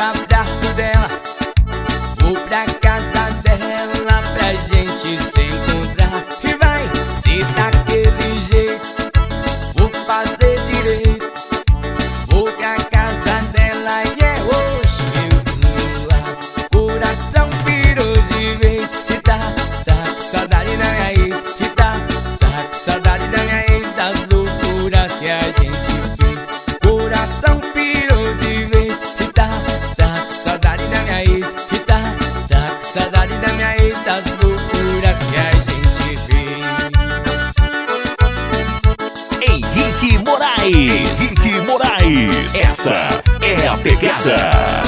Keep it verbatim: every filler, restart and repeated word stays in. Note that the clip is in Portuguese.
abraço dela, vou pra casa dela pra gente se encontrar. E vai, se daquele jeito, vou fazer direito, vou pra casa dela e é hoje eu vou lá. Coração pirou de vez e tá, tá com saudade da minha ex. E tá, tá com saudade da minha ex, das loucuras que a gente fez. Coração pirou de vez e tá, tá com saudade da minha ex. E tá, tá com saudade da minha ex, das loucuras que a gente fez. Henrique Moraes, Henrique Moraes, essa é a pegada.